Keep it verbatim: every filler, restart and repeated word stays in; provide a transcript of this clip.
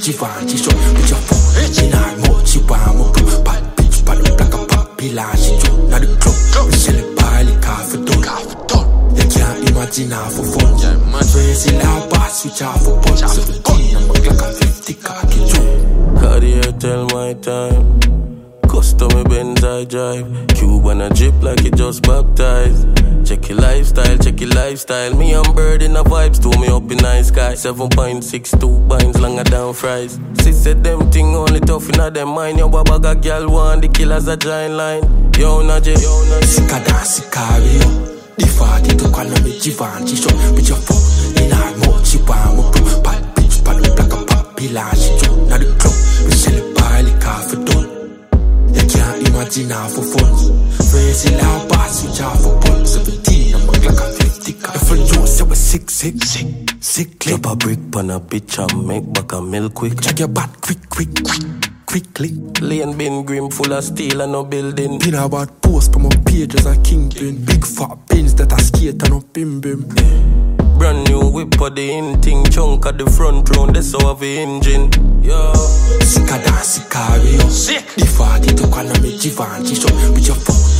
Givenchy shop. With your phone, she not much, she want more club. Bad bitch, pan up like a popular. She jump now the club. We sell it barley, coffee done. You can't imagine her for fun. Crazy loud bass, switch off for punch. seventeen, I'm like a fifty cocky jump. Cartier tell my time. Custom Benz I drive. Cube and a drip like it just baptized. Check your lifestyle, check your lifestyle. Me and Bird in the vibes, to me up in night sky. seven point six two binds longer than fries. She said them thing only tough in them mind. Yo baba got girl one, the killers a giant line. Yo Naje, yo Naje. Sika dance, Sicario. The fatty to call me Givenchy shop. With your phone, in her mouth, she want more club. Bad bitch, pan up like a popular. She jump now the club. We sell it barley, coffee done. You can't imagine her for fun. Crazy loud bass, switch off for punch. seventeen, I'm like a fifty car. If you know, say we're sick, sick, sick, sick. Drop a brick on a bitch and make back a milk quick. Check your back quick, quick, quick, quickly. Lane bin grim full of steel and no building. Pin about post from my pages a kingpin. Big fat pins that are skate and no bim bim. Brand new whip for the in thing. Chunk at the front round, that's how have the engine. Yo. Sika dance, Sicario. Sick. The fatty to call me Givenchy shop. With your phone.